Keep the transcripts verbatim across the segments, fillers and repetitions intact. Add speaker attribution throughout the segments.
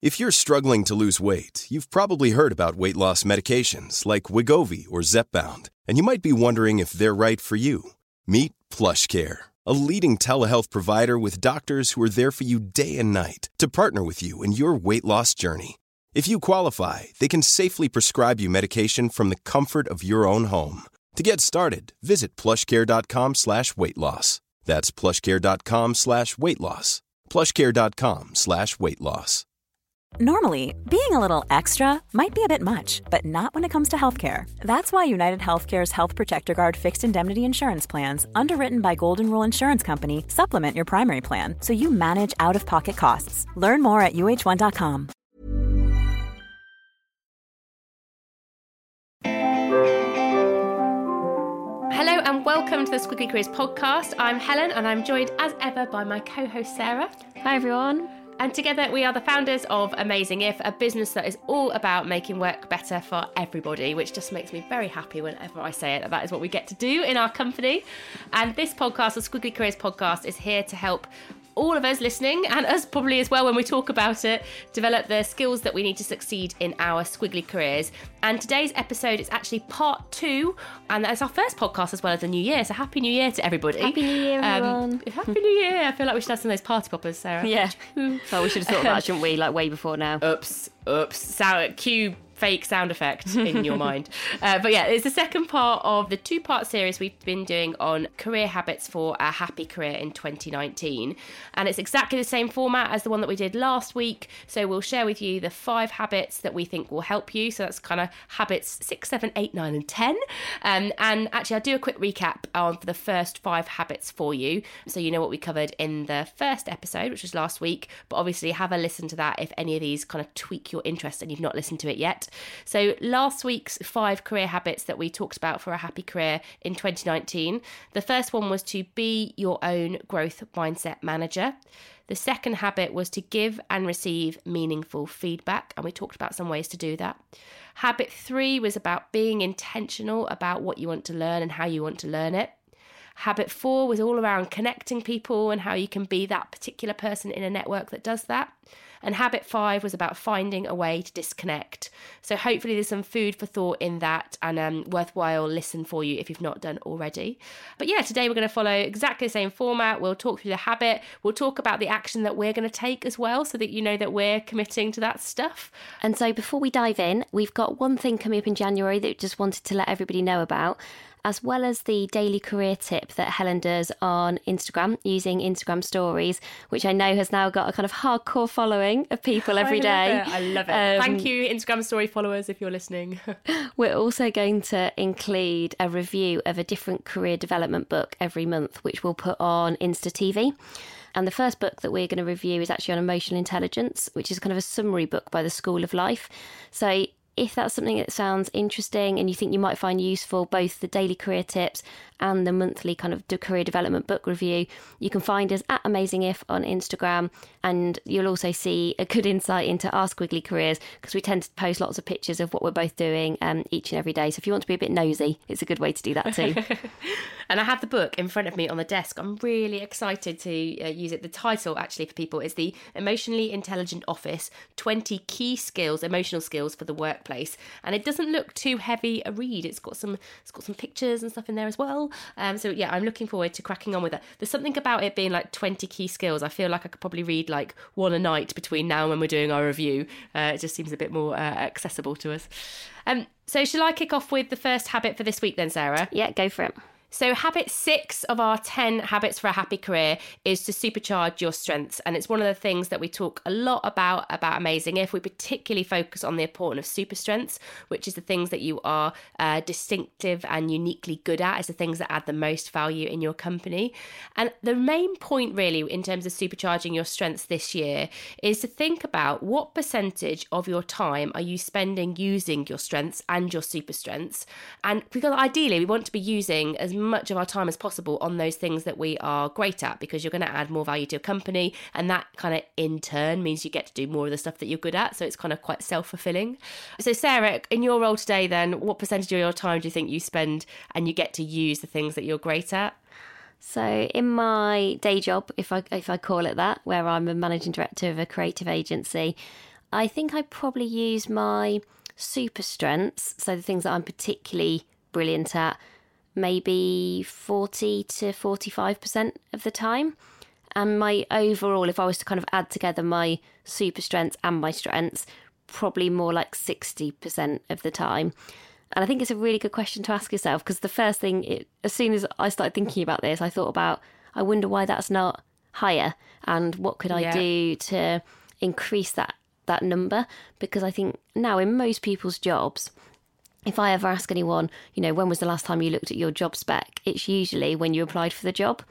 Speaker 1: If you're struggling to lose weight, you've probably heard about weight loss medications like Wegovy or Zepbound, and you might be wondering if they're right for you. Meet PlushCare, a leading telehealth provider with doctors who are there for you day and night to partner with you in your weight loss journey. If you qualify, they can safely prescribe you medication from the comfort of your own home. To get started, visit plushcare.com slash weight loss. That's plushcare.com slash weight loss. plushcare.com slash weight loss.
Speaker 2: Normally, being a little extra might be a bit much, but not when it comes to healthcare. That's why United Healthcare's Health Protector Guard fixed indemnity insurance plans, underwritten by Golden Rule Insurance Company, supplement your primary plan so you manage out-of-pocket costs. Learn more at U H one dot com.
Speaker 3: Hello and welcome to the Squiggly Careers podcast. I'm Helen and I'm joined as ever by my co-host Sarah.
Speaker 4: Hi everyone.
Speaker 3: And together we are the founders of Amazing If, a business that is all about making work better for everybody, which just makes me very happy whenever I say it, that that is what we get to do in our company. And this podcast, the Squiggly Careers podcast, is here to help all of us listening, and us probably as well when we talk about it, develop the skills that we need to succeed in our squiggly careers. And today's episode is actually part two, and that's our first podcast as well as the new year. So happy new year to everybody.
Speaker 4: Happy new year, everyone.
Speaker 3: Um, happy new year. I feel like we should have some of those party poppers, Sarah.
Speaker 4: Yeah. Well, we should have thought of that, shouldn't we? Like way before now.
Speaker 3: Oops. Oops. Sound, cue fake sound effect in your mind. Uh, but yeah, it's the second part of the two-part series we've been doing on career habits for a happy career in twenty nineteen. And it's exactly the same format as the one that we did last week. So we'll share with you the five habits that we think will help you. So that's kind of habits six, seven, eight, nine, and ten. Um, and actually, I'll do a quick recap on the first five habits for you. So you know what we covered in the first episode, which was last week. But obviously, have a listen to that if any of these kind of tweak your interest and you've not listened to it yet. So last week's five career habits that we talked about for a happy career in twenty nineteen. The first one was to be your own growth mindset manager. The second habit was to give and receive meaningful feedback, and we talked about some ways to do that. Habit three was about being intentional about what you want to learn and how you want to learn it. Habit four was all around connecting people and how you can be that particular person in a network that does that. And habit five was about finding a way to disconnect. So hopefully there's some food for thought in that and um, worthwhile listen for you if you've not done already. But yeah, today we're going to follow exactly the same format. We'll talk through the habit. We'll talk about the action that we're going to take as well so that you know that we're committing to that stuff.
Speaker 4: And so before we dive in, we've got one thing coming up in January that we just wanted to let everybody know about, as well as the daily career tip that Helen does on Instagram using Instagram stories, which I know has now got a kind of hardcore following of people every day.
Speaker 3: I love it. I love it. Um, Thank you, Instagram story followers, if you're listening.
Speaker 4: We're also going to include a review of a different career development book every month, which we'll put on Insta T V. And the first book that we're going to review is actually on emotional intelligence, which is kind of a summary book by the School of Life. So if that's something that sounds interesting and you think you might find useful, both the daily career tips and the monthly kind of career development book review, you can find us at Amazing If on Instagram, and you'll also see a good insight into our squiggly careers because we tend to post lots of pictures of what we're both doing um, each and every day. So if you want to be a bit nosy, it's a good way to do that too.
Speaker 3: And I have the book in front of me on the desk. I'm really excited to uh, use it. The title actually for people is the Emotionally Intelligent Office, twenty Key Skills, Emotional Skills for the Workplace. And it doesn't look too heavy a read. It's got some it's got some pictures and stuff in there as well. Um, so yeah, I'm looking forward to cracking on with it. There's something about it being like twenty key skills. I feel like I could probably read like one a night between now and when we're doing our review. Uh, it just seems a bit more uh, accessible to us. Um, so shall I kick off with the first habit for this week then, Sarah?
Speaker 4: Yeah, go for it.
Speaker 3: So habit six of our ten habits for a happy career is to supercharge your strengths. And it's one of the things that we talk a lot about, about Amazing If. We particularly focus on the importance of super strengths, which is the things that you are uh, distinctive and uniquely good at. It's the things that add the most value in your company. And the main point really in terms of supercharging your strengths this year is to think about what percentage of your time are you spending using your strengths and your super strengths. And because ideally we want to be using as much of our time as possible on those things that we are great at, because you're going to add more value to your company, and that kind of in turn means you get to do more of the stuff that you're good at, so it's kind of quite self-fulfilling. So Sarah, in your role today then, what percentage of your time do you think you spend and you get to use the things that you're great at?
Speaker 4: So in my day job, if I if I call it that, where I'm a managing director of a creative agency, I think I probably use my super strengths, so the things that I'm particularly brilliant at, maybe forty to forty-five percent of the time. And my overall, if I was to kind of add together my super strengths and my strengths, probably more like sixty percent of the time. And I think it's a really good question to ask yourself, because the first thing, it, as soon as I started thinking about this, I thought about, I wonder why that's not higher and what could I yeah. do to increase that, that number? Because I think now in most people's jobs, if I ever ask anyone, you know, when was the last time you looked at your job spec? It's usually when you applied for the job.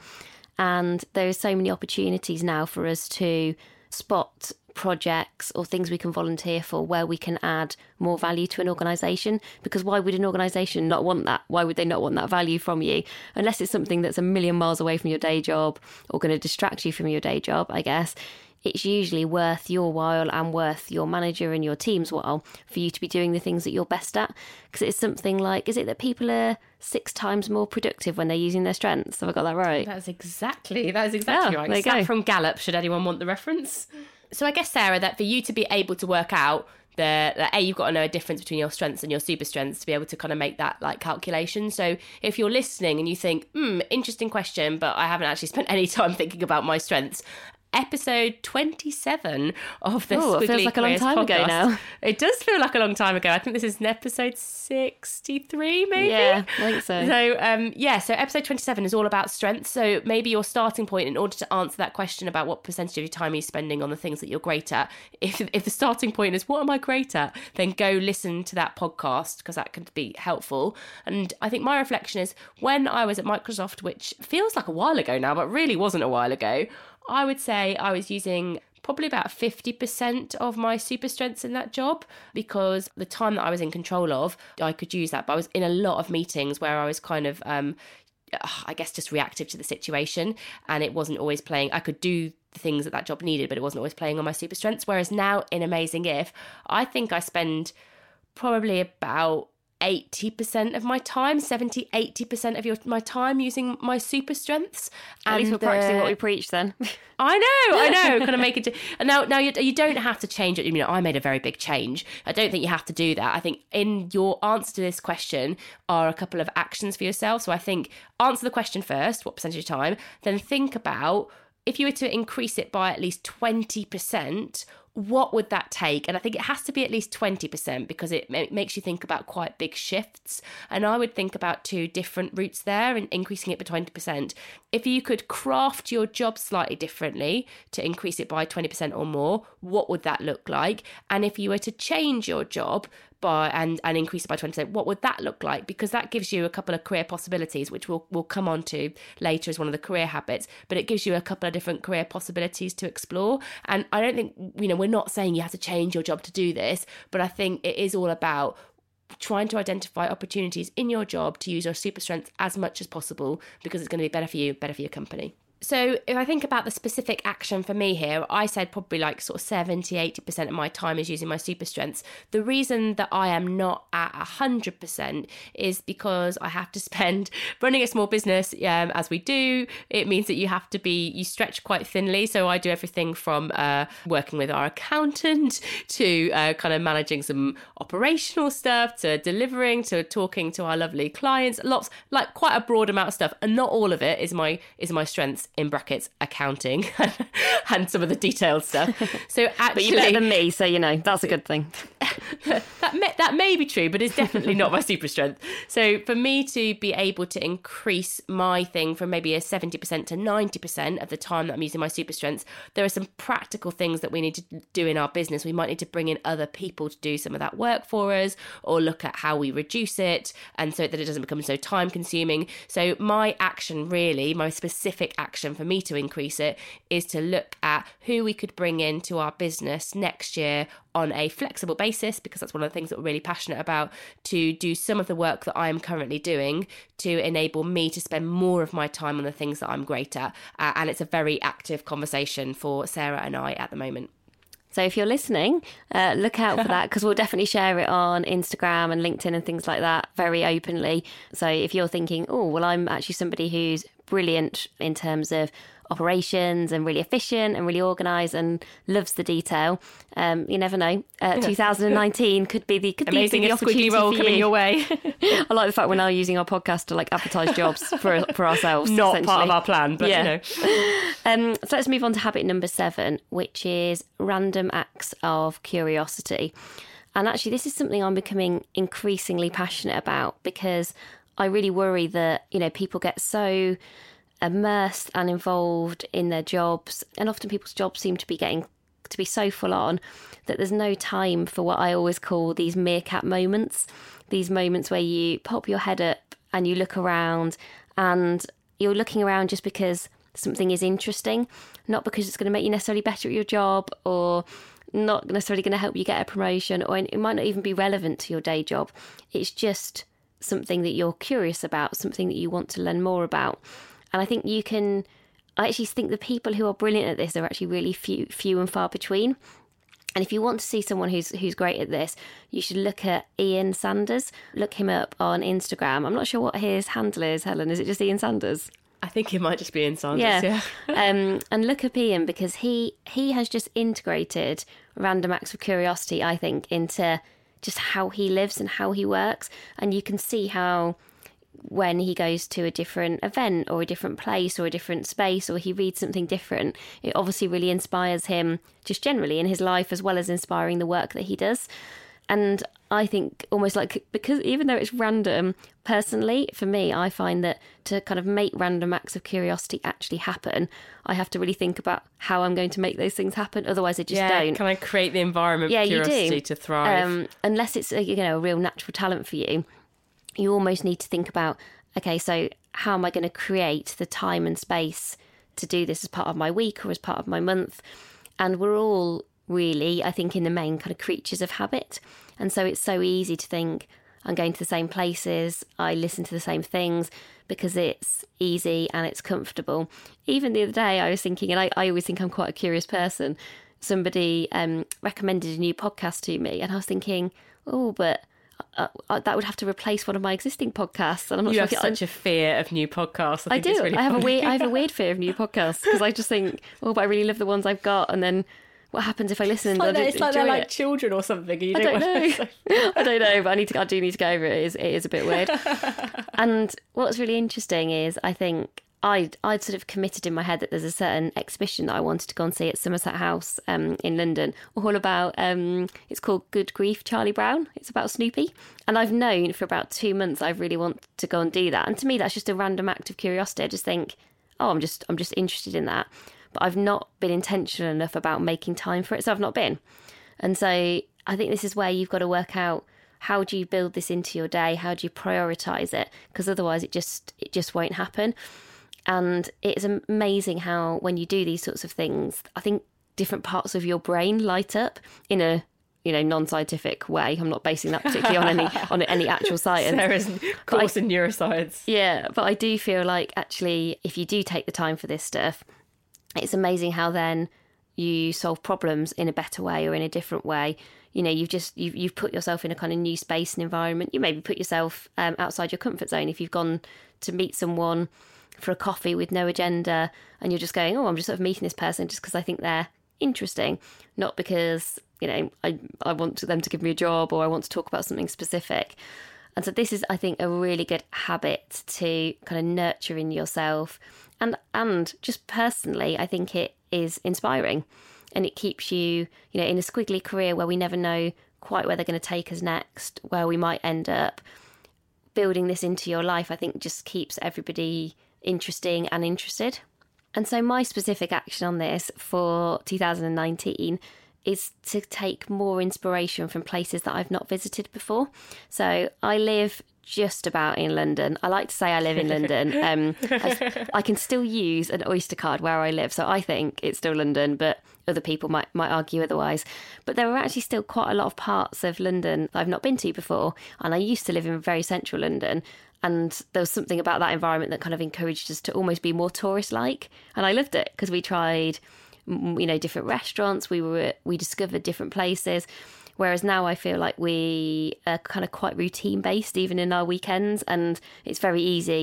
Speaker 4: And there are so many opportunities now for us to spot projects or things we can volunteer for where we can add more value to an organisation. Because why would an organisation not want that? Why would they not want that value from you? Unless it's something that's a million miles away from your day job or going to distract you from your day job, I guess. It's usually worth your while and worth your manager and your team's while for you to be doing the things that you're best at. Because it's something like, is it that people are six times more productive when they're using their strengths? Have I got that right?
Speaker 3: That's exactly, that is exactly
Speaker 4: oh,
Speaker 3: right.
Speaker 4: There you
Speaker 3: Stat
Speaker 4: go.
Speaker 3: From Gallup, should anyone want the reference. So I guess, Sarah, that for you to be able to work out the, the A, you've got to know a difference between your strengths and your super strengths to be able to kind of make that like calculation. So if you're listening and you think, hmm, interesting question, but I haven't actually spent any time thinking about my strengths, episode twenty-seven of the
Speaker 4: Oh,
Speaker 3: Squiggly
Speaker 4: it feels like a long
Speaker 3: Careers
Speaker 4: time
Speaker 3: podcast.
Speaker 4: ago now.
Speaker 3: It does feel like a long time ago. I think this is an episode sixty-three, maybe.
Speaker 4: Yeah, I think so.
Speaker 3: So, um, yeah, so episode twenty-seven is all about strengths. So maybe your starting point, in order to answer that question about what percentage of your time are you spending on the things that you're great at, if if the starting point is what am I great at, then go listen to that podcast, because that could be helpful. And I think my reflection is, when I was at Microsoft, which feels like a while ago now, but really wasn't a while ago, I would say I was using probably about fifty percent of my super strengths in that job, because the time that I was in control of, I could use that. But I was in a lot of meetings where I was kind of, um, I guess, just reactive to the situation, and it wasn't always playing. I could do the things that that job needed, but it wasn't always playing on my super strengths. Whereas now in Amazing If, I think I spend probably about eighty percent of my time, seventy, eighty percent of your my time using my super strengths.
Speaker 4: At
Speaker 3: and
Speaker 4: least we're practicing
Speaker 3: uh,
Speaker 4: what we preach then.
Speaker 3: I know, I know, kind of make it. And now, now you, you don't have to change it. You know, I made a very big change. I don't think you have to do that. I think in your answer to this question are a couple of actions for yourself. So I think answer the question first, what percentage of time, then think about, if you were to increase it by at least twenty percent, what would that take? And I think it has to be at least twenty percent, because it makes you think about quite big shifts. And I would think about two different routes there and increasing it by twenty percent. If you could craft your job slightly differently to increase it by twenty percent or more, what would that look like? And if you were to change your job by and, and increase it by twenty percent, what would that look like? Because that gives you a couple of career possibilities, which we'll, we'll come on to later as one of the career habits, but it gives you a couple of different career possibilities to explore. And I don't think, you know, we're not saying you have to change your job to do this, but I think it is all about trying to identify opportunities in your job to use your super strengths as much as possible, because it's going to be better for you, better for your company. So if I think about the specific action for me here, I said probably like sort of seventy, eighty percent of my time is using my super strengths. The reason that I am not at one hundred percent is because I have to spend running a small business, um, as we do. It means that you have to be, you stretch quite thinly. So I do everything from uh, working with our accountant to uh, kind of managing some operational stuff, to delivering, to talking to our lovely clients, lots, like quite a broad amount of stuff. And not all of it is my is my strengths, in brackets, accounting and some of the detailed stuff. So actually,
Speaker 4: but you're better than me, so you know that's a good thing.
Speaker 3: that may, that may be true, but it's definitely not my super strength. So for me to be able to increase my thing from maybe a seventy percent to ninety percent of the time that I'm using my super strengths, there are some practical things that we need to do in our business. We might need to bring in other people to do some of that work for us, or look at how we reduce it, and so that it doesn't become so time consuming. So my action, really, my specific action for me to increase it, is to look at who we could bring into our business next year on a flexible basis, because that's one of the things that we're really passionate about, to do some of the work that I'm currently doing to enable me to spend more of my time on the things that I'm great at. Uh, and it's a very active conversation for Sarah and I at the moment.
Speaker 4: So if you're listening, uh, look out for that, because we'll definitely share it on Instagram and LinkedIn and things like that very openly. So if you're thinking, oh, well, I'm actually somebody who's brilliant in terms of operations and really efficient and really organised and loves the detail. Um, you never know. Uh, two thousand nineteen could be the could
Speaker 3: amazing
Speaker 4: be the opportunity
Speaker 3: squiggly roll
Speaker 4: for
Speaker 3: coming
Speaker 4: you.
Speaker 3: your way.
Speaker 4: I like the fact we're now using our podcast to like advertise jobs for for ourselves.
Speaker 3: Not part of our plan, but
Speaker 4: yeah.
Speaker 3: you know.
Speaker 4: Um, so let's move on to habit number seven, which is random acts of curiosity. And actually, this is something I'm becoming increasingly passionate about, because I really worry that, you know, people get so immersed and involved in their jobs, and often people's jobs seem to be getting to be so full on that there's no time for what I always call these meerkat moments, these moments where you pop your head up and you look around, and you're looking around just because something is interesting, not because it's going to make you necessarily better at your job, or not necessarily going to help you get a promotion, or it might not even be relevant to your day job. It's just something that you're curious about, something that you want to learn more about. And I think you can, I actually think the people who are brilliant at this are actually really few, few and far between. And if you want to see someone who's who's great at this, you should look at Ian Sanders. Look him up on Instagram. I'm not sure what his handle is, Helen. Is it just Ian Sanders?
Speaker 3: I think it might just be in Sanders,
Speaker 4: yeah.
Speaker 3: yeah.
Speaker 4: um, and look up Ian, because he he has just integrated random acts of curiosity, I think, into just how he lives and how he works. And you can see how when he goes to a different event or a different place or a different space, or he reads something different, it obviously really inspires him just generally in his life, as well as inspiring the work that he does. And I think almost like, because even though it's random, personally, for me, I find that to kind of make random acts of curiosity actually happen, I have to really think about how I'm going to make those things happen. Otherwise, I just
Speaker 3: yeah,
Speaker 4: don't.
Speaker 3: Can I create the environment
Speaker 4: yeah,
Speaker 3: for curiosity
Speaker 4: you do.
Speaker 3: to thrive?
Speaker 4: Um, unless it's a, you know, a real natural talent for you, you almost need to think about, okay, so how am I going to create the time and space to do this as part of my week or as part of my month? And we're all really, I think, in the main, kind of creatures of habit. And so it's so easy to think, I'm going to the same places, I listen to the same things because it's easy and it's comfortable. Even the other day I was thinking, and I, I always think I'm quite a curious person, somebody um, recommended a new podcast to me, and I was thinking, oh, but uh, uh, that would have to replace one of my existing podcasts. And I'm not
Speaker 3: you
Speaker 4: sure
Speaker 3: have
Speaker 4: if
Speaker 3: such a fear of new podcasts. I,
Speaker 4: I
Speaker 3: think
Speaker 4: do.
Speaker 3: It's really
Speaker 4: I have
Speaker 3: funny.
Speaker 4: a weird, I have a weird fear of new podcasts, because I just think, oh, but I really love the ones I've got, and then what happens if I listen?
Speaker 3: It's like,
Speaker 4: and I
Speaker 3: that,
Speaker 4: don't
Speaker 3: it's like they're
Speaker 4: enjoy
Speaker 3: like
Speaker 4: it?
Speaker 3: children or something. And you
Speaker 4: I
Speaker 3: don't,
Speaker 4: don't
Speaker 3: want
Speaker 4: know.
Speaker 3: to...
Speaker 4: I don't know, but I need to. I do need to go over it. It is, it is a bit weird. And what's really interesting is, I think I'd, I'd sort of committed in my head that there's a certain exhibition that I wanted to go and see at Somerset House um, in London, all about, um, it's called Good Grief, Charlie Brown. It's about Snoopy. And I've known for about two months I really want to go and do that. And to me, that's just a random act of curiosity. I just think, oh, I'm just I'm just interested in that. But I've not been intentional enough about making time for it, so I've not been. And so I think this is where you've got to work out, how do you build this into your day? How do you prioritise it? Because otherwise it just it just won't happen. And it's amazing how when you do these sorts of things, I think different parts of your brain light up in a, you know, non-scientific way. I'm not basing that particularly on any on any actual science.
Speaker 3: Sarah's course
Speaker 4: I,
Speaker 3: in neuroscience.
Speaker 4: Yeah, but I do feel like actually if you do take the time for this stuff, it's amazing how then you solve problems in a better way or in a different way. You know, you've just you've you've put yourself in a kind of new space and environment. You maybe put yourself um, outside your comfort zone if you've gone to meet someone for a coffee with no agenda, and you're just going, oh, I'm just sort of meeting this person just because I think they're interesting, not because, you know, I I want them to give me a job or I want to talk about something specific. And so this is, I think, a really good habit to kind of nurture in yourself. And and just personally, I think it is inspiring, and it keeps you, you know, in a squiggly career where we never know quite where they're going to take us next, where we might end up. Building this into your life, I think, just keeps everybody interesting and interested. And so my specific action on this for two thousand nineteen is to take more inspiration from places that I've not visited before. So I live just about in London. I like to say I live in London. Um, I, I can still use an Oyster card where I live, so I think it's still London, but other people might might argue otherwise. But there are actually still quite a lot of parts of London that I've not been to before, and I used to live in very central London, and there was something about that environment that kind of encouraged us to almost be more tourist-like, and I loved it because we tried, you know, different restaurants, we were we discovered different places. Whereas now I feel like we are kind of quite routine based, even in our weekends, and it's very easy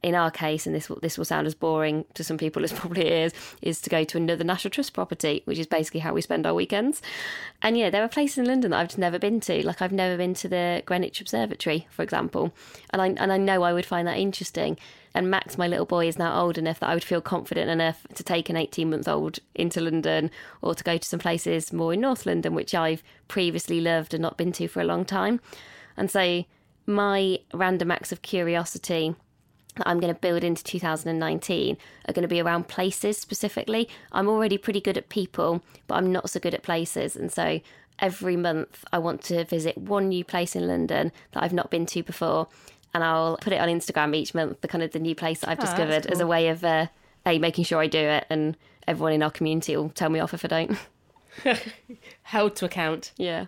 Speaker 4: in our case, and this will, this will sound as boring to some people as probably it is, is to go to another National Trust property, which is basically how we spend our weekends. And yeah, there are places in London that I've just never been to. Like I've never been to the Greenwich Observatory, for example. And I, and I know I would find that interesting. And Max, my little boy, is now old enough that I would feel confident enough to take an eighteen-month-old into London, or to go to some places more in North London, which I've previously loved and not been to for a long time. And so my random acts of curiosity that I'm going to build into two thousand nineteen are going to be around places specifically. I'm already pretty good at people, but I'm not so good at places. And so every month I want to visit one new place in London that I've not been to before. And I'll put it on Instagram each month, the kind of the new place that I've oh, discovered, cool. as a way of uh, a, making sure I do it. And everyone in our community will tell me off if I don't.
Speaker 3: Held to account.
Speaker 4: Yeah.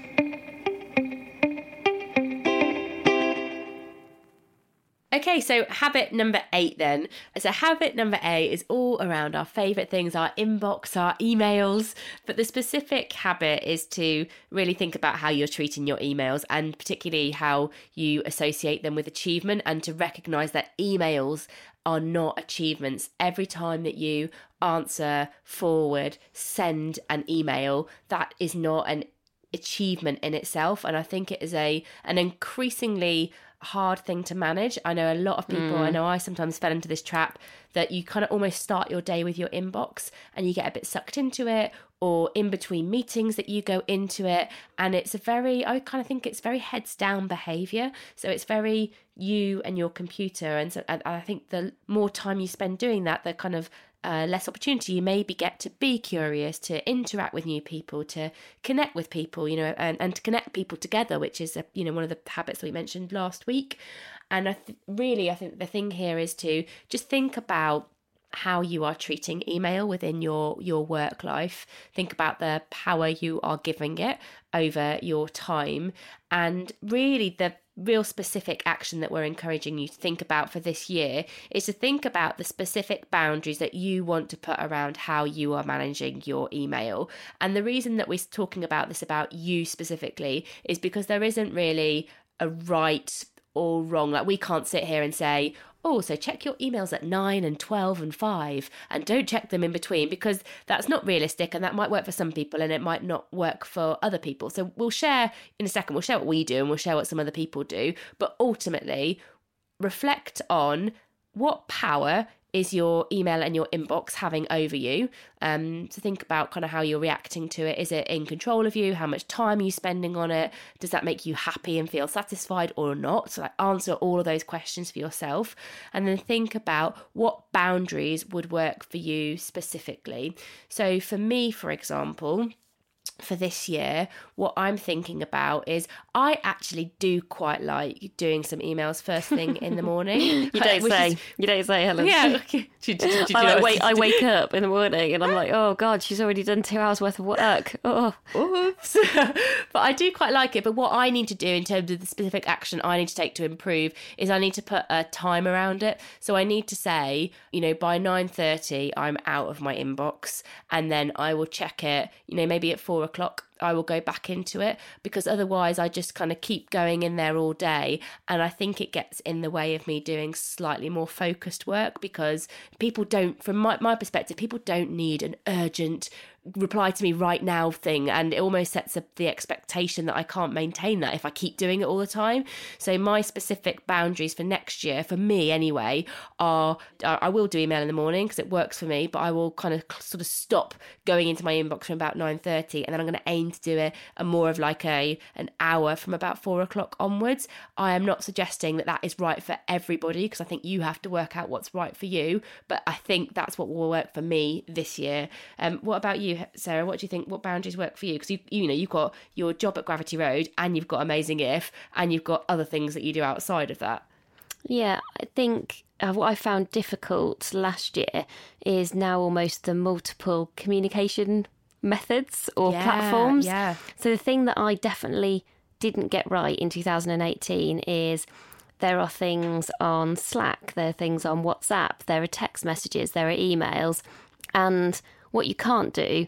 Speaker 3: Okay, so habit number eight then. So habit number eight is all around our favourite things, our inbox, our emails. But the specific habit is to really think about how you're treating your emails, and particularly how you associate them with achievement, and to recognise that emails are not achievements. Every time that you answer, forward, send an email, that is not an achievement in itself. And I think it is a an increasingly hard thing to manage. I know a lot of people, mm. I know I sometimes fell into this trap, that you kind of almost start your day with your inbox and you get a bit sucked into it, or in between meetings that you go into it. And it's a very, I kind of think it's very heads down behaviour. So it's very you and your computer. And so and I think the more time you spend doing that, the kind of Uh, less opportunity you maybe get to be curious, to interact with new people, to connect with people, you know, and, and to connect people together, which is, a, you know, one of the habits that we mentioned last week. And I th- really, I think the thing here is to just think about how you are treating email within your, your work life. Think about the power you are giving it over your time, and really the real specific action that we're encouraging you to think about for this year is to think about the specific boundaries that you want to put around how you are managing your email. And the reason that we're talking about this about you specifically is because there isn't really a right or wrong. Like, we can't sit here and say, oh, so check your emails at nine and twelve and five and don't check them in between, because that's not realistic, and that might work for some people and it might not work for other people. So we'll share in a second, we'll share what we do and we'll share what some other people do. But ultimately, reflect on what power is your email and your inbox having over you. Um, to think about kind of how you're reacting to it. Is it in control of you? How much time are you spending on it? Does that make you happy and feel satisfied or not? So like, answer all of those questions for yourself, and then think about what boundaries would work for you specifically. So for me, for example, for this year, what I'm thinking about is I actually do quite like doing some emails first thing in the morning.
Speaker 4: You don't say. Is, you don't say, Helen.
Speaker 3: Yeah. Okay. Do, do, do, do
Speaker 4: I, like, wait, I wake up in the morning and I'm like, oh God, she's already done two hours worth of work. Oh,
Speaker 3: oops. But I do quite like it. But what I need to do in terms of the specific action I need to take to improve is I need to put a time around it. So I need to say, you know, by nine thirty, I'm out of my inbox, and then I will check it, you know, maybe at four o'clock. I will go back into it, because otherwise I just kind of keep going in there all day, and I think it gets in the way of me doing slightly more focused work, because people don't, from my, my perspective, people don't need an urgent reply to me right now thing, and it almost sets up the expectation that I can't maintain that if I keep doing it all the time. So my specific boundaries for next year, for me anyway, are I will do email in the morning because it works for me, but I will kind of sort of stop going into my inbox from about nine thirty, and then I'm going to aim to do it a more of like a an hour from about four o'clock onwards. I am not suggesting that that is right for everybody, because I think you have to work out what's right for you, but I think that's what will work for me this year. Um, what about you, Sarah? What do you think? What boundaries work for you? Because you, you know, you've got your job at Gravity Road, and you've got Amazing If, and you've got other things that you do outside of that.
Speaker 4: Yeah, I think uh, what I found difficult last year is now almost the multiple communication methods or
Speaker 3: yeah,
Speaker 4: platforms.
Speaker 3: Yeah.
Speaker 4: So the thing that I definitely didn't get right in two thousand eighteen is there are things on Slack, there are things on WhatsApp, there are text messages, there are emails, and what you can't do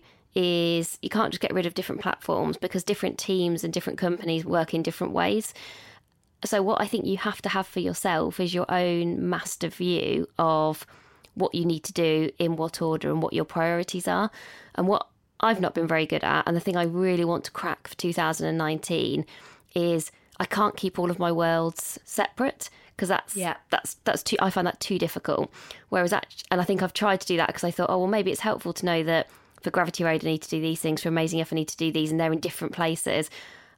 Speaker 4: is you can't just get rid of different platforms, because different teams and different companies work in different ways. So what I think you have to have for yourself is your own master view of what you need to do in what order and what your priorities are. And what I've not been very good at, and the thing I really want to crack for two thousand nineteen, is I can't keep all of my worlds separate, because that's yeah. that's that's too. I find that too difficult. Whereas, actually, and I think I've tried to do that because I thought, oh well, maybe it's helpful to know that for Gravity Road I need to do these things, for Amazing F I need to do these, and they're in different places.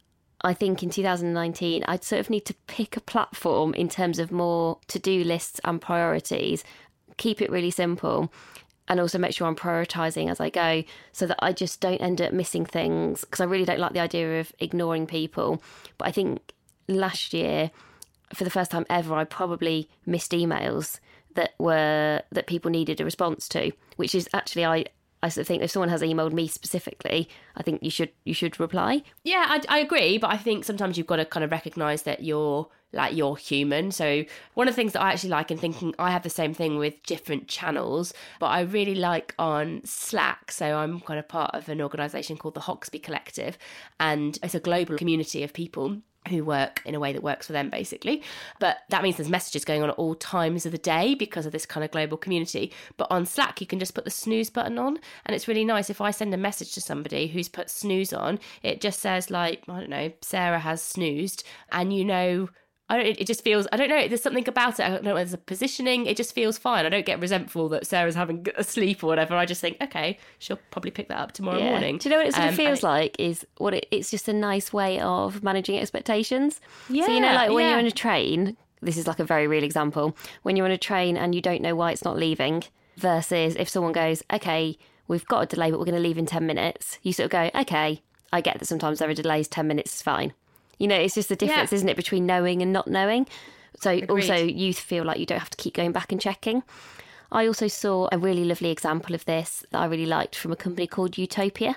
Speaker 4: I think in two thousand nineteen I'd sort of need to pick a platform in terms of more to-do lists and priorities, keep it really simple, and also make sure I'm prioritising as I go, so that I just don't end up missing things, because I really don't like the idea of ignoring people. But I think last year, for the first time ever, I probably missed emails that were that people needed a response to, which is actually, I I sort of think if someone has emailed me specifically, I think you should you should reply.
Speaker 3: Yeah, I, I agree, but I think sometimes you've got to kind of recognise that you're like you're human. So one of the things that I actually like, and thinking I have the same thing with different channels, but I really like on Slack. So I'm kind of part of an organisation called the Hoxby Collective, and it's a global community of people who work in a way that works for them, basically. But that means there's messages going on at all times of the day because of this kind of global community. But on Slack, you can just put the snooze button on, and it's really nice. If I send a message to somebody who's put snooze on, it just says, like, I don't know, Sarah has snoozed, and you know, I don't, it just feels, I don't know, there's something about it. I don't know whether there's a positioning. It just feels fine. I don't get resentful that Sarah's having a sleep or whatever. I just think, okay, she'll probably pick that up tomorrow
Speaker 4: yeah.
Speaker 3: morning.
Speaker 4: Do you know what it sort of
Speaker 3: um,
Speaker 4: feels
Speaker 3: it,
Speaker 4: like is what it, it's just a nice way of managing expectations.
Speaker 3: Yeah,
Speaker 4: so, you know, like when
Speaker 3: yeah.
Speaker 4: you're in a train, this is like a very real example, when you're on a train and you don't know why it's not leaving, versus if someone goes, okay, we've got a delay, but we're going to leave in ten minutes. You sort of go, okay, I get that sometimes there are delays, ten minutes is fine. You know, it's just the difference, yeah. isn't it, between knowing and not knowing? So Agreed. Also you feel like you don't have to keep going back and checking. I also saw a really lovely example of this that I really liked from a company called Utopia,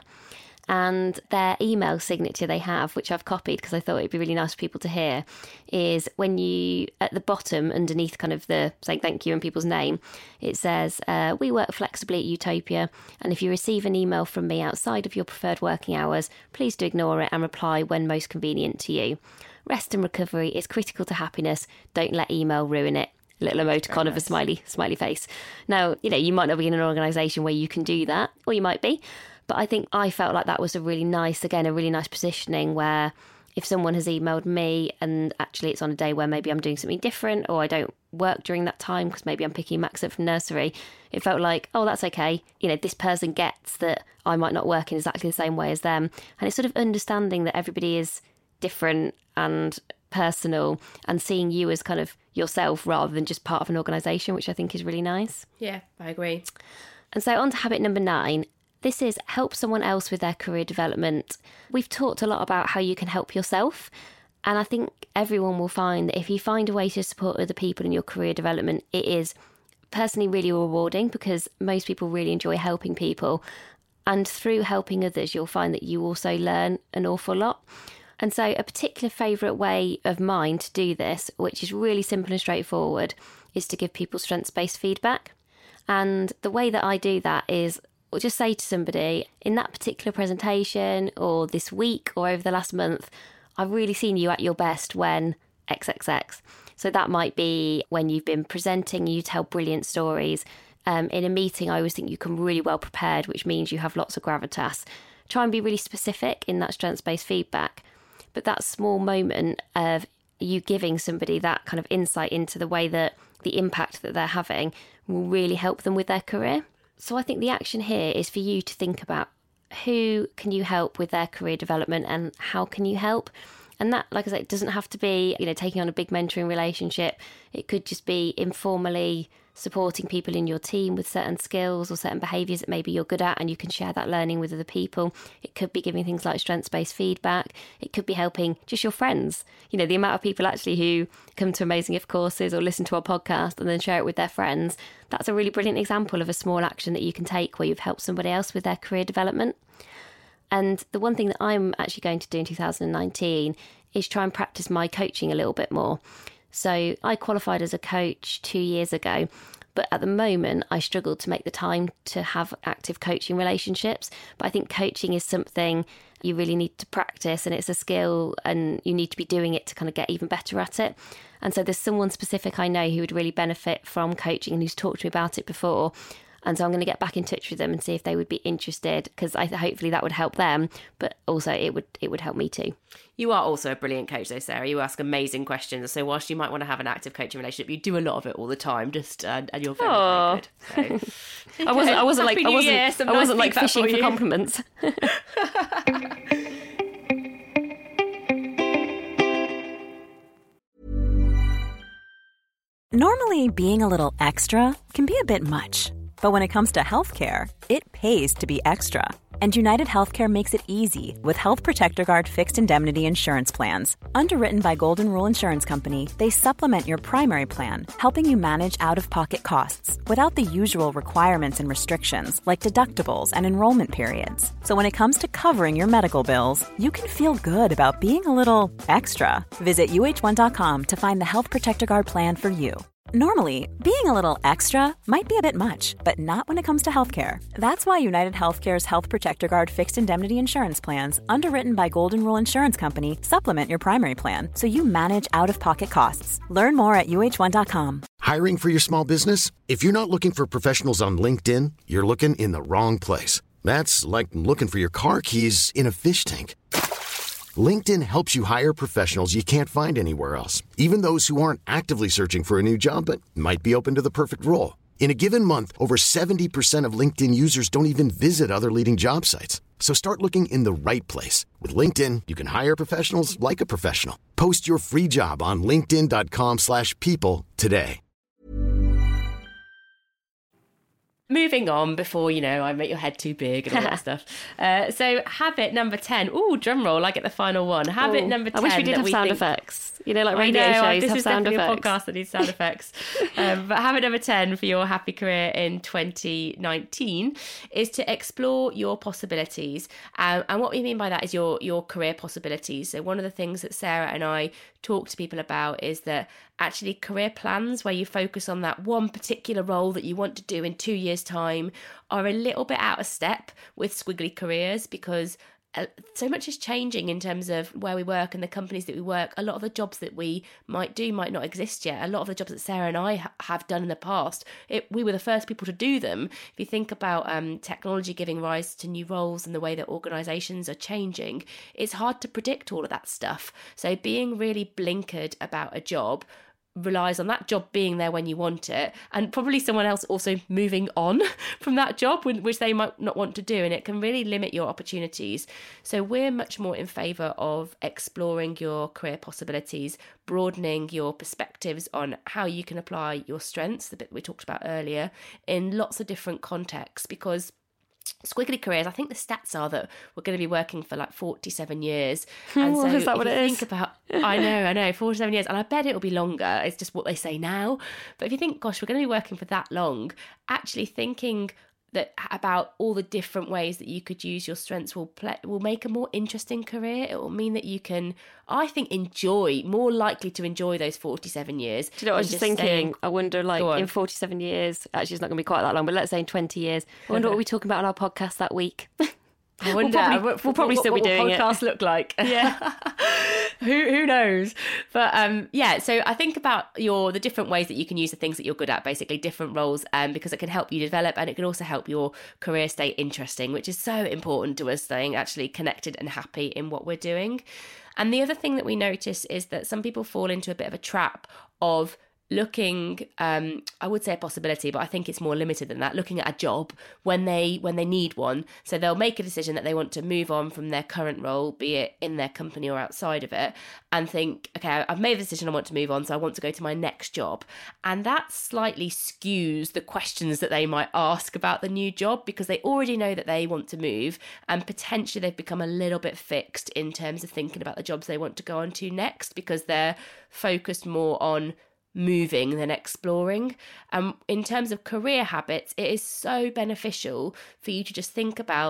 Speaker 4: and their email signature they have, which I've copied because I thought it'd be really nice for people to hear, is when you, at the bottom underneath kind of the saying thank you and people's name, it says, uh, we work flexibly at Utopia, and if you receive an email from me outside of your preferred working hours, please do ignore it and reply when most convenient to you. Rest and recovery is critical to happiness. Don't let email ruin it. Little emoticon nice. Of a smiley smiley face. Now, you know, you might not be in an organisation where you can do that, or you might be, but I think I felt like that was a really nice, again, a really nice positioning where if someone has emailed me and actually it's on a day where maybe I'm doing something different or I don't work during that time because maybe I'm picking Max up from nursery, it felt like, oh, that's okay. You know, this person gets that I might not work in exactly the same way as them. And it's sort of understanding that everybody is different and personal, and seeing you as kind of yourself rather than just part of an organisation, which I think is really nice.
Speaker 3: Yeah, I agree.
Speaker 4: And so on to habit number nine. This is help someone else with their career development. We've talked a lot about how you can help yourself, and I think everyone will find that if you find a way to support other people in your career development, it is personally really rewarding, because most people really enjoy helping people, and through helping others you'll find that you also learn an awful lot. And so a particular favourite way of mine to do this, which is really simple and straightforward, is to give people strengths-based feedback. And the way that I do that is I'll just say to somebody, in that particular presentation or this week or over the last month, I've really seen you at your best when X X X. So that might be when you've been presenting and you tell brilliant stories. Um, in a meeting, I always think you come really well prepared, which means you have lots of gravitas. Try and be really specific in that strengths-based feedback. But that small moment of you giving somebody that kind of insight into the way that the impact that they're having will really help them with their career. So I think the action here is for you to think about who can you help with their career development and how can you help. And that, like I said, it doesn't have to be, you know, taking on a big mentoring relationship. It could just be informally supporting people in your team with certain skills or certain behaviours that maybe you're good at, and you can share that learning with other people. It could be giving things like strengths-based feedback. It could be helping just your friends. You know, the amount of people actually who come to Amazing If courses or listen to our podcast and then share it with their friends. That's a really brilliant example of a small action that you can take where you've helped somebody else with their career development. And the one thing that I'm actually going to do in two thousand nineteen is try and practice my coaching a little bit more. So I qualified as a coach two years ago, but at the moment I struggle to make the time to have active coaching relationships. But I think coaching is something you really need to practice, and it's a skill and you need to be doing it to kind of get even better at it. And so there's someone specific I know who would really benefit from coaching and who's talked to me about it before. And so I'm going to get back in touch with them and see if they would be interested, because I hopefully that would help them, but also it would it would help me too.
Speaker 3: You are also a brilliant coach though, Sarah. You ask amazing questions. So whilst you might want to have an active coaching relationship, you do a lot of it all the time. Just uh, and you're very,
Speaker 4: Aww.
Speaker 3: very good. So,
Speaker 4: I wasn't I wasn't
Speaker 3: Happy
Speaker 4: like I
Speaker 3: New
Speaker 4: wasn't
Speaker 3: Year, some
Speaker 4: I
Speaker 3: nice
Speaker 4: wasn't like
Speaker 3: feedback
Speaker 4: fishing
Speaker 3: for
Speaker 4: for
Speaker 3: you.
Speaker 4: compliments.
Speaker 2: Normally, being a little extra can be a bit much, but when it comes to healthcare, it pays to be extra. And United Healthcare makes it easy with Health Protector Guard fixed indemnity insurance plans. Underwritten by Golden Rule Insurance Company, they supplement your primary plan, helping you manage out-of-pocket costs without the usual requirements and restrictions like deductibles and enrollment periods. So when it comes to covering your medical bills, you can feel good about being a little extra. Visit U H one dot com to find the Health Protector Guard plan for you. Normally, being a little extra might be a bit much, but not when it comes to healthcare. That's why United Healthcare's Health Protector Guard fixed indemnity insurance plans, underwritten by Golden Rule Insurance Company, supplement your primary plan so you manage out-of-pocket costs. Learn more at U H one dot com.
Speaker 5: Hiring for your small business? If you're not looking for professionals on LinkedIn, you're looking in the wrong place. That's like looking for your car keys in a fish tank. LinkedIn helps you hire professionals you can't find anywhere else, even those who aren't actively searching for a new job but might be open to the perfect role. In a given month, over seventy percent of LinkedIn users don't even visit other leading job sites. So start looking in the right place. With LinkedIn, you can hire professionals like a professional. Post your free job on linkedin dot com slash people today.
Speaker 3: Moving on before, you know, I make your head too big and all that stuff. Uh, so habit number ten. Ooh, drum roll, I get the final one. Habit
Speaker 4: Ooh,
Speaker 3: number ten.
Speaker 4: I wish we did have
Speaker 3: we
Speaker 4: sound
Speaker 3: think...
Speaker 4: effects. You know, like radio
Speaker 3: I know,
Speaker 4: shows
Speaker 3: this
Speaker 4: have
Speaker 3: is
Speaker 4: sound
Speaker 3: definitely
Speaker 4: effects.
Speaker 3: a podcast that needs sound effects. Um, but habit number ten for your happy career in twenty nineteen is to explore your possibilities. Um, and what we mean by that is your your career possibilities. So one of the things that Sarah and I talk to people about is that actually career plans where you focus on that one particular role that you want to do in two years' time are a little bit out of step with squiggly careers, because so much is changing in terms of where we work and the companies that we work. A lot of the jobs that we might do might not exist yet. A lot of the jobs that Sarah and I ha- have done in the past, it, we were the first people to do them. If you think about um, technology giving rise to new roles and the way that organisations are changing, it's hard to predict all of that stuff. So being really blinkered about a job relies on that job being there when you want it, and probably someone else also moving on from that job, which they might not want to do, and it can really limit your opportunities. So we're much more in favour of exploring your career possibilities, broadening your perspectives on how you can apply your strengths, the bit we talked about earlier, in lots of different contexts, because squiggly careers, I think the stats are that we're going to be working for like forty-seven years. And so
Speaker 4: is that what
Speaker 3: if
Speaker 4: it
Speaker 3: you
Speaker 4: is?
Speaker 3: think about, I know, I know, forty-seven years, and I bet it'll be longer. It's just what they say now. But if you think, gosh, we're going to be working for that long, actually thinking that about all the different ways that you could use your strengths will play, will make a more interesting career. It will mean that you can, I think, enjoy, more likely to enjoy those forty-seven years.
Speaker 4: Do you know what I was just thinking?
Speaker 3: Staying...
Speaker 4: I wonder, like, in forty-seven years, actually it's not going to be quite that long, but let's say in twenty years, I wonder what we're talking about on our podcast that week.
Speaker 3: I wonder.
Speaker 4: We'll probably,
Speaker 3: what,
Speaker 4: we'll probably
Speaker 3: what,
Speaker 4: still
Speaker 3: what,
Speaker 4: be doing
Speaker 3: what podcasts
Speaker 4: it.
Speaker 3: look like.
Speaker 4: Yeah.
Speaker 3: who who knows? But um, yeah. So I think about your the different ways that you can use the things that you're good at, basically different roles, um, because it can help you develop, and it can also help your career stay interesting, which is so important to us, staying actually connected and happy in what we're doing. And the other thing that we notice is that some people fall into a bit of a trap of looking, um, I would say a possibility, but I think it's more limited than that, looking at a job when they when they need one. So they'll make a decision that they want to move on from their current role, be it in their company or outside of it, and think, okay, I've made a decision, I want to move on, so I want to go to my next job. And that slightly skews the questions that they might ask about the new job, because they already know that they want to move, and potentially they've become a little bit fixed in terms of thinking about the jobs they want to go on to next, because they're focused more on moving than exploring. Um, in terms of career habits, it is so beneficial for you to just think about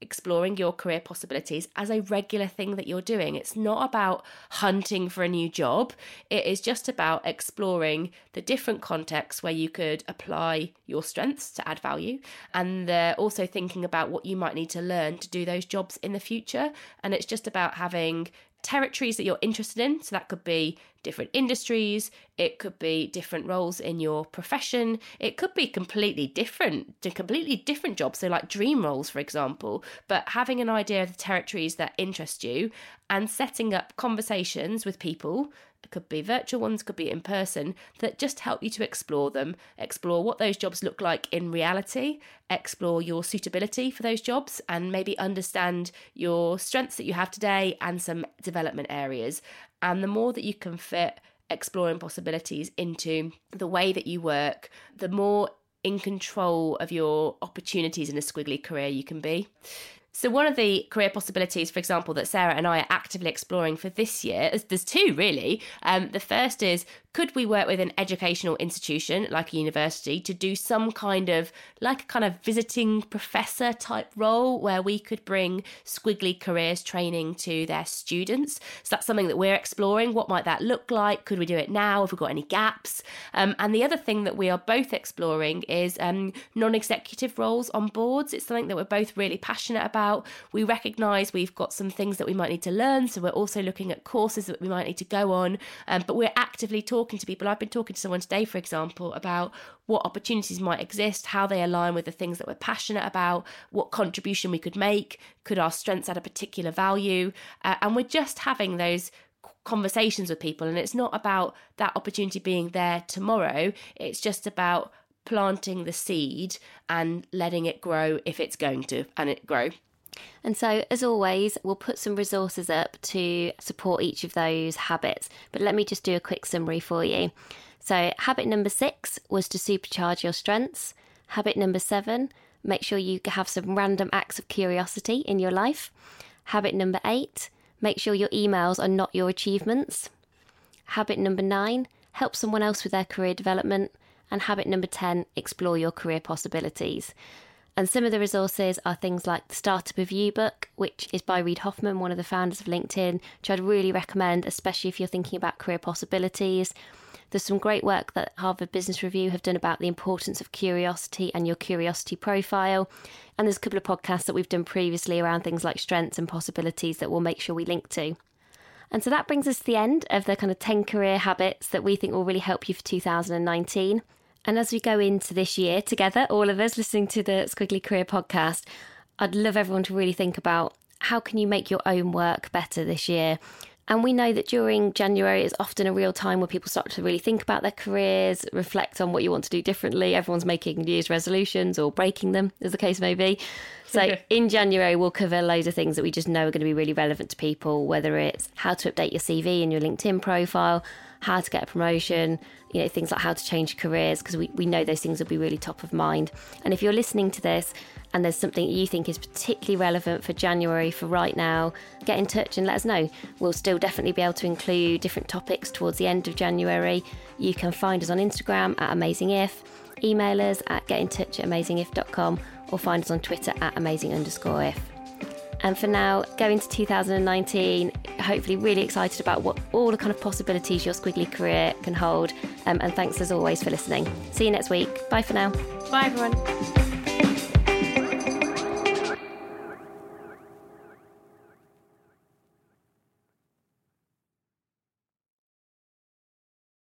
Speaker 3: exploring your career possibilities as a regular thing that you're doing. It's not about hunting for a new job. It is just about exploring the different contexts where you could apply your strengths to add value, and uh, also thinking about what you might need to learn to do those jobs in the future. And it's just about having territories that you're interested in. So that could be different industries, it could be different roles in your profession, it could be completely different, completely different jobs, so like dream roles, for example. But having an idea of the territories that interest you and setting up conversations with people, it could be virtual ones, could be in person, that just help you to explore them, explore what those jobs look like in reality, explore your suitability for those jobs, and maybe understand your strengths that you have today and some development areas. And the more that you can fit exploring possibilities into the way that you work, the more in control of your opportunities in a squiggly career you can be. So one of the career possibilities, for example, that Sarah and I are actively exploring for this year, there's two really. Um, the first is, could we work with an educational institution like a university to do some kind of, like a kind of visiting professor type role where we could bring squiggly careers training to their students? So that's something that we're exploring. What might that look like? Could we do it now? Have we got any gaps? Um, and the other thing that we are both exploring is um, non-executive roles on boards. It's something that we're both really passionate about. We recognise we've got some things that we might need to learn, so we're also looking at courses that we might need to go on, um, but we're actively talking to people. I've been talking to someone today, for example, about what opportunities might exist, how they align with the things that we're passionate about, what contribution we could make, could our strengths add a particular value, uh, and we're just having those conversations with people. And it's not about that opportunity being there tomorrow, it's just about planting the seed and letting it grow if it's going to, and it grow.
Speaker 4: And so, as always, we'll put some resources up to support each of those habits. But let me just do a quick summary for you. So, habit number six was to supercharge your strengths. Habit number seven, make sure you have some random acts of curiosity in your life. Habit number eight, make sure your emails are not your achievements. Habit number nine, help someone else with their career development. And habit number ten, explore your career possibilities. And some of the resources are things like the Startup of You book, which is by Reid Hoffman, one of the founders of LinkedIn, which I'd really recommend, especially if you're thinking about career possibilities. There's some great work that Harvard Business Review have done about the importance of curiosity and your curiosity profile. And there's a couple of podcasts that we've done previously around things like strengths and possibilities that we'll make sure we link to. And so that brings us to the end of the kind of ten career habits that we think will really help you for two thousand nineteen. And as we go into this year together, all of us listening to the Squiggly Career podcast, I'd love everyone to really think about how can you make your own work better this year. And we know that during January is often a real time where people start to really think about their careers, reflect on what you want to do differently. Everyone's making New Year's resolutions or breaking them, as the case may be. So in January, we'll cover loads of things that we just know are going to be really relevant to people, whether it's how to update your C V and your LinkedIn profile, how to get a promotion, you know, things like how to change careers, because we, we know those things will be really top of mind. And if you're listening to this and there's something you think is particularly relevant for January, for right now, get in touch and let us know. We'll still definitely be able to include different topics towards the end of January. You can find us on Instagram at AmazingIf, email us at getintouch at amazingif dot com, or find us on Twitter at amazing underscore if. And for now, go into two thousand nineteen, hopefully really excited about what all the kind of possibilities your squiggly career can hold. Um, and thanks as always for listening. See you next week. Bye for now.
Speaker 3: Bye everyone.